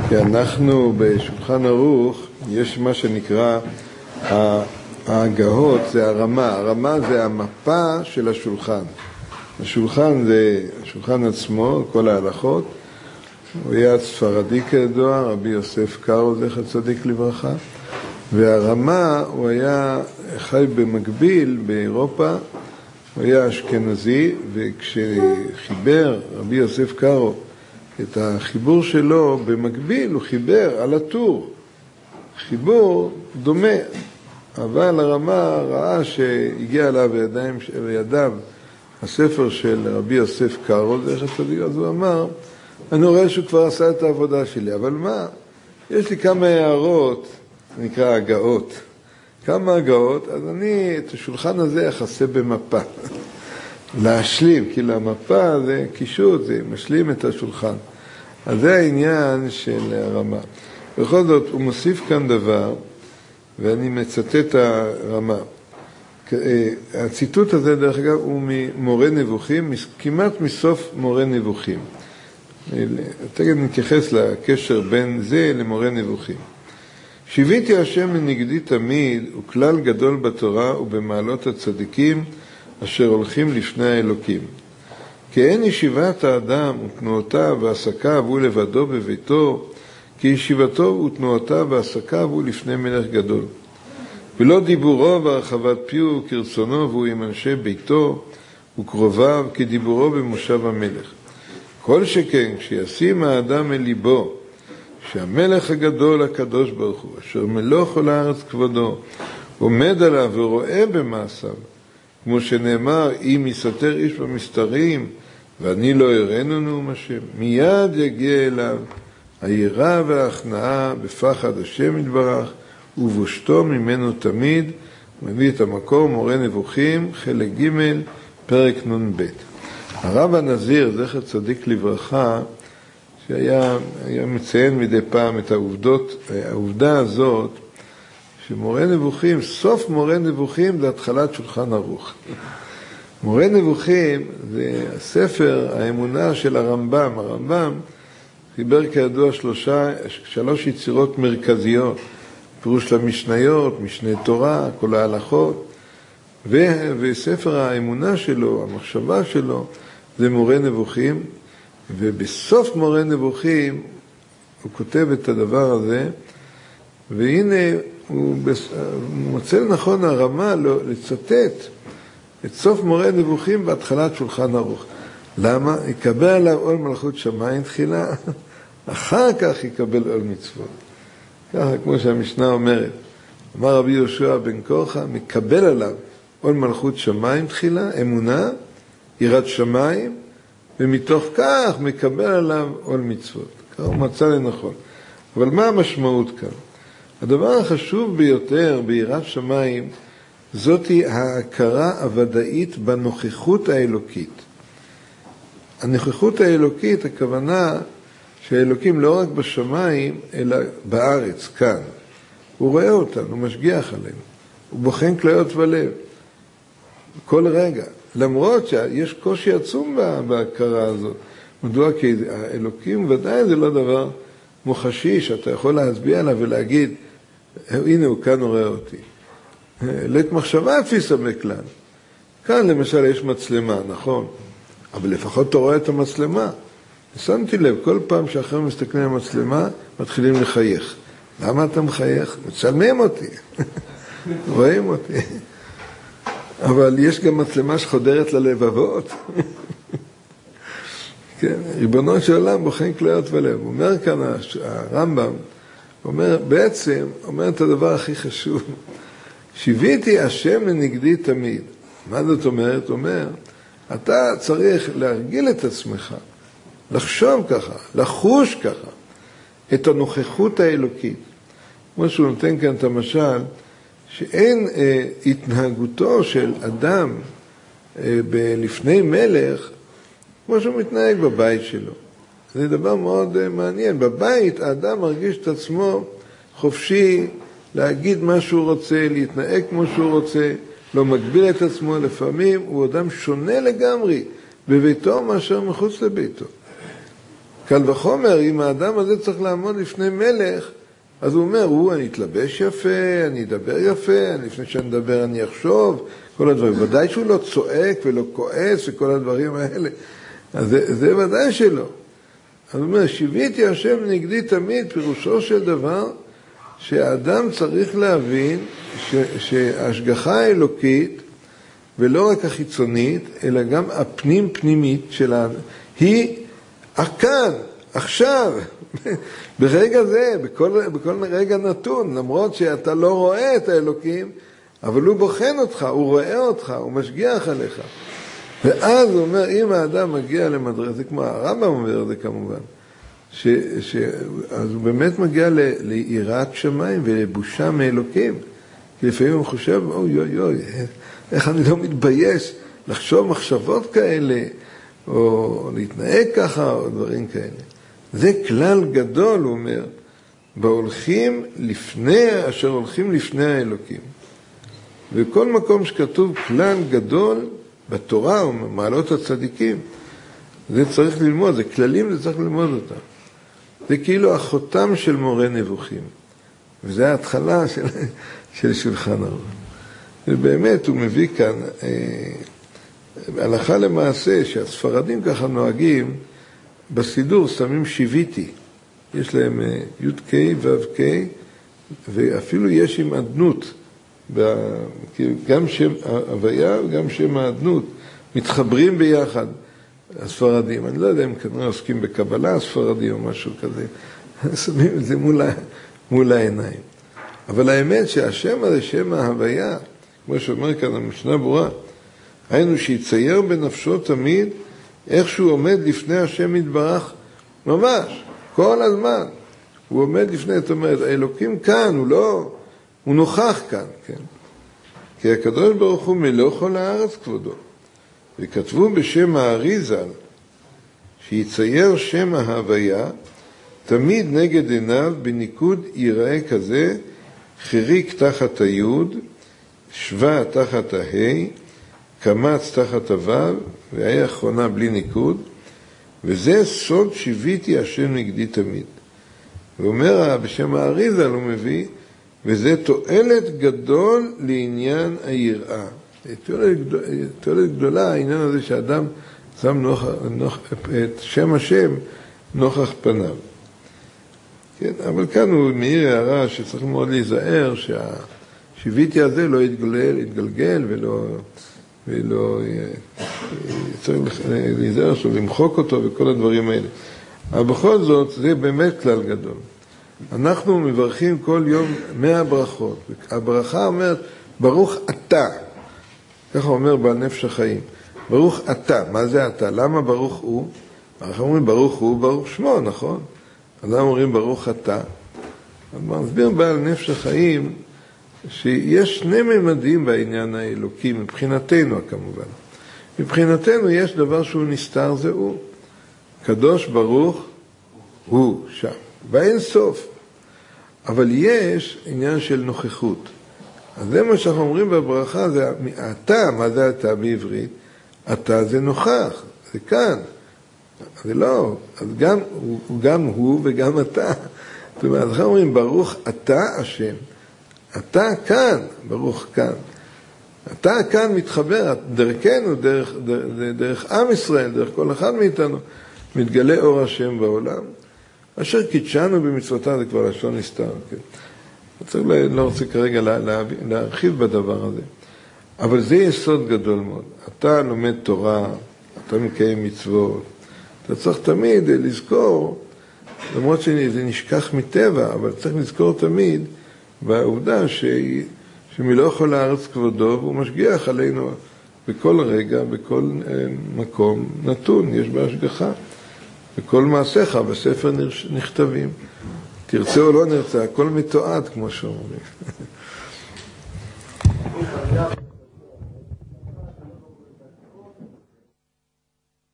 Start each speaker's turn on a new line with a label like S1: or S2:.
S1: כי אנחנו בשולחן ערוך, יש מה שנקרא ההגהות, זה הרמה. הרמה זה המפה של השולחן. השולחן זה השולחן עצמו, כל ההלכות. הוא היה ספרדי כידוע, רבי יוסף קארו, זכר צדיק לברכה. והרמה, הוא היה חי במקביל באירופה, הוא היה אשכנזי, וכשחיבר רבי יוסף קארו את החיבור שלו במקביל, הוא חיבר על הטור. חיבור דומה, אבל הרמה ראה שהגיע אליו בידיו הספר של רבי יוסף קארו, זכר צדיק, אז הוא אמר, אני רואה שהוא כבר עשה את העבודה שלי, אבל מה? יש לי כמה הערות, נקרא הגאות. כמה הגאות, אז אני את השולחן הזה אחסה במפה. להשלים, כי למפה זה קישוט, זה משלים את השולחן. אז זה העניין של הרמה. בכל זאת, הוא מוסיף כאן דבר, ואני מצטט הרמה. הציטוט הזה, דרך אגב, הוא ממורה נבוכים, כמעט מסוף מורה נבוכים. תכף נתייחס לקשר בין זה למורה נבוכים. שיוויתי השם לנגדי תמיד, הוא כלל גדול בתורה ובמעלות הצדיקים, אשר הולכים לפני האלוקים. כי אין ישיבת האדם ותנועותיו ועסקיו הוא לבדו בביתו, כי ישיבתו ותנועותיו ועסקיו הוא לפני מלך גדול. ולא דיבורו והרחבת פיו כרצונו והוא עם אנשי ביתו וקרוביו כדיבורו במושב המלך. כל שכן כשישים האדם אל ליבו, שהמלך הגדול הקדוש ברוך הוא, אשר מלוך כל הארץ כבודו, עומד עליו ורואה במעשיו, כמו שנאמר, אם יסתר איש במסתרים, ואני לא אראנו נאום השם, מיד יגיע אליו היראה וההכנעה בפחד השם יתברך, ובושתו ממנו תמיד. מביא את המקור מורה נבוכים, חלק ג' פרק נ"ב. הרב הנזיר, זכר צדיק לברכה, שהיה מציין מדי פעם את העובדה הזאת, שמורה נבוכים, סוף מורה נבוכים זה התחלת שולחן ערוך. מורה נבוכים זה הספר האמונה של הרמב"ם. הרמב"ם חיבר כידוע שלוש יצירות מרכזיות, פירוש למשניות, משנה תורה, כל ההלכות, וספר האמונה שלו, המחשבה שלו, זה מורה נבוכים, ובסוף מורה נבוכים הוא כותב את הדבר הזה, והנה הוא מוצא לנכון הרמה לצטט את סוף מורה נבוכים בהתחלת שולחן ערוך. למה? יקבל עליו עול מלכות שמיים תחילה, אחר כך יקבל עול מצוות. ככה כמו שהמשנה אומרת, אמר רבי יהושע בן קורחה, מקבל עליו עול מלכות שמיים תחילה, אמונה, יראת שמיים, ומתוך כך מקבל עליו עול מצוות. ככה הוא מצא לנכון. אבל מה המשמעות כאן? הדבר החשוב ביותר ביראת שמיים, זאתי ההכרה הוודאית בנוכחות האלוקית. הנוכחות האלוקית, הכוונה שהאלוקים לא רק בשמיים, אלא בארץ, כאן. הוא רואה אותנו, הוא משגיח עלינו. הוא בוחן כליות ולב. כל רגע. למרות שיש קושי עצום בהכרה הזאת. מדוע? כי האלוקים ודאי זה לא דבר מוחשי, שאתה יכול להצביע עליו ולהגיד, הנה הוא כאן רואה אותי. לית מחשבה אפיסה בכלל. כאן למשל יש מצלמה, נכון? אבל לפחות אתה רואה את המצלמה. שמתי לב, כל פעם שאחרים מסתכלים על המצלמה, מתחילים לחייך. למה אתה מחייך? מצלמים אותי. רואים אותי. אבל יש גם מצלמה שחודרת ללבבות. כן, ריבונו של עולם בוחן כליות ולב. הוא אומר כאן הרמב"ם, בעצם אומר את הדבר הכי חשוב. שיוויתי השם לנגדי תמיד. מה זאת אומרת? אומר, אתה צריך להרגיל את עצמך, לחשוב ככה, לחוש ככה, את הנוכחות האלוקית. כמו שהוא נותן כאן את המשל, שאין התנהגותו של אדם לפני מלך, כמו שהוא מתנהג בבית שלו. זה דבר מאוד מעניין. בבית האדם מרגיש את עצמו חופשי להגיד מה שהוא רוצה, להתנהג כמו שהוא רוצה, לא מגביל את עצמו. לפעמים הוא אדם שונה לגמרי בביתו מאשר מחוץ לביתו. קל וחומר, אם האדם הזה צריך לעמוד לפני מלך, אז הוא אומר, אני אתלבש יפה, אני אדבר יפה, לפני שאני אדבר אני אחשוב, כל הדברים. ודאי שהוא לא צועק ולא כועס וכל הדברים האלה. אז זה ודאי שלא. אז הוא אומר, שיוויתי השם נגדי תמיד, פירושו של דבר, שהאדם צריך להבין שההשגחה האלוקית, ולא רק החיצונית, אלא גם הפנים-פנימית שלה, היא כאן, עכשיו, ברגע זה, בכל רגע נתון, למרות שאתה לא רואה את האלוקים, אבל הוא בוחן אותך, הוא רואה אותך, הוא משגיח עליך. ואז הוא אומר, אם האדם מגיע למדרגה, זה כמו הרמב"ם אומר את זה כמובן, אז הוא באמת מגיע ליראת שמיים ולבושה מאלוקים. כי לפעמים הוא חושב, אוי, איך אני לא מתבייש לחשוב מחשבות כאלה, או להתנהג ככה, או דברים כאלה. זה כלל גדול, הוא אומר, אשר הולכים לפני האלוקים. וכל מקום שכתוב כלל גדול בתורה, או מעלות הצדיקים, זה צריך ללמוד, זה כללים, זה צריך ללמוד אותם. זה כאילו החותם של מורה נבוכים. וזה ההתחלה של שולחן ערוך. ובאמת הוא מביא כאן, הלכה למעשה, שהספרדים ככה נוהגים, בסידור שמים שיוויתי. יש להם י' ו' ק', ואפילו יש עם עדנות, גם שם הוויה וגם שם העדנות, מתחברים ביחד. הספרדים, אני לא יודע אם כנראה עוסקים בקבלה הספרדים או משהו כזה, שמים את זה מול העיניים. אבל האמת שהשם הזה, שם ההוויה, כמו שאומר כאן המשנה ברורה, היינו שיצייר בנפשו תמיד איך שהוא עומד לפני השם יתברך, ממש, כל הזמן. הוא עומד לפני, זאת אומרת, האלוקים כאן, הוא נוכח כאן, כן? כי הקדוש ברוך הוא מלוא כל הארץ כבודו. וכתבו בשם האריזל, שיצייר שם ההוויה, תמיד נגד עיניו בניקוד ייראה כזה, חיריק תחת היוד, שווה תחת ההי, קמץ תחת הוו, והיא האחרונה בלי ניקוד, וזה סוד שיוויתי השם נגדי תמיד. ואומר בשם האריזל הוא מביא, וזה תועלת גדול לעניין היראה. תועלת גדולה, העניין הזה שאדם שם את שם השם נוכח פניו. כן, אבל כאן הוא מעיר הערה שצריך מאוד להיזהר שהשיוויתי הזה לא יתגלגל ולא צריך להיזהר שלו, למחוק אותו וכל הדברים האלה. אבל בכל זאת זה באמת כלל גדול. אנחנו מברכים כל יום 100 ברכות. הברכה אומרת, ברוך אתה. ככה אומר בעל נפש החיים. ברוך אתה. מה זה אתה? למה ברוך הוא? אנחנו אומרים ברוך הוא, ברוך שמו, נכון? אז אנחנו אומרים ברוך אתה. אז מסביר בעל נפש החיים שיש שני ממדים בעניין האלוקי, מבחינתנו כמובן. מבחינתנו יש דבר שהוא נסתר, זה הוא. קדוש ברוך הוא שם. באין סוף. אבל יש עניין של נוכחות. אז זה מה שאנחנו אומרים בברכה, זה אתה, מה זה אתה בעברית? אתה זה נוכח, זה כאן. זה לא, אז גם הוא וגם אתה. זאת אומרת, אנחנו אומרים ברוך אתה השם. אתה כאן, ברוך כאן. אתה כאן מתחבר, דרכנו, דרך עם ישראל, דרך כל אחד מאיתנו, מתגלה אור השם בעולם. אשר קידשנו במצוותיו, זה כבר לשון נסתר. כן? לא רוצה כרגע להרחיב בדבר הזה. אבל זה יסוד גדול מאוד. אתה לומד תורה, אתה מקיים מצוות. אתה צריך תמיד לזכור, למרות שזה נשכח מטבע, אבל צריך לזכור תמיד בעובדה שמלוא כל הארץ כבודו, והוא משגיח עלינו בכל רגע, בכל מקום נתון, יש בהשגחה. וכל מעשיך בספר נכתבים. תרצה או לא נרצה, הכל מתועד, כמו שאומרים.